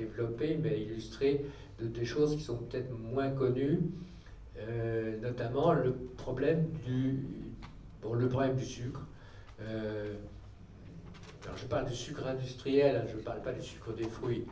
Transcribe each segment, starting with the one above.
développer, mais à illustrer des choses qui sont peut-être moins connues, notamment le problème le problème du sucre. Alors je parle du sucre industriel, hein, je ne parle pas du sucre des fruits.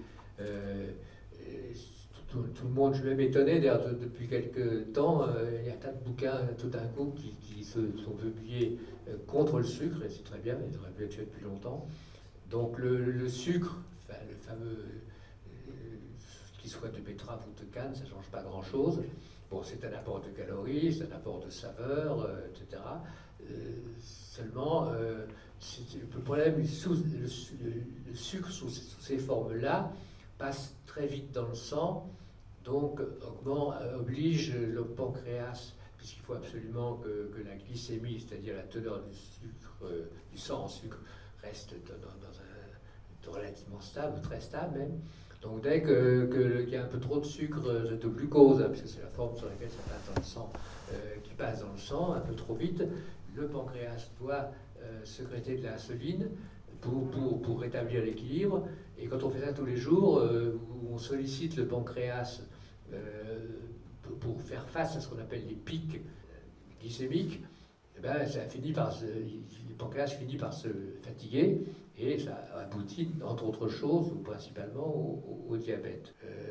Tout le monde, je suis même étonné, d'ailleurs, depuis quelques temps, il y a un tas de bouquins tout d'un coup qui se sont publiés contre le sucre, et c'est très bien, ils auraient pu être faits depuis longtemps. Donc le sucre, enfin, le fameux, qu'il soit de betterave ou de canne, ça ne change pas grand-chose. Bon, c'est un apport de calories, c'est un apport de saveur, etc. Seulement, le problème, le sucre sous ces formes-là passe très vite dans le sang, donc oblige le pancréas, puisqu'il faut absolument que la glycémie, c'est-à-dire la teneur du sucre, du sang en sucre, reste dans relativement stable, très stable même. Donc dès qu'il y a un peu trop de sucre, de glucose, hein, parce que c'est la forme sur laquelle ça passe dans le sang, qui passe dans le sang un peu trop vite, le pancréas doit sécréter de l'insuline pour rétablir l'équilibre. Et quand on fait ça tous les jours, où on sollicite le pancréas pour faire face à ce qu'on appelle les pics glycémiques, eh ben, le pancréas finit par se fatiguer et ça aboutit, entre autres choses, ou principalement, au diabète.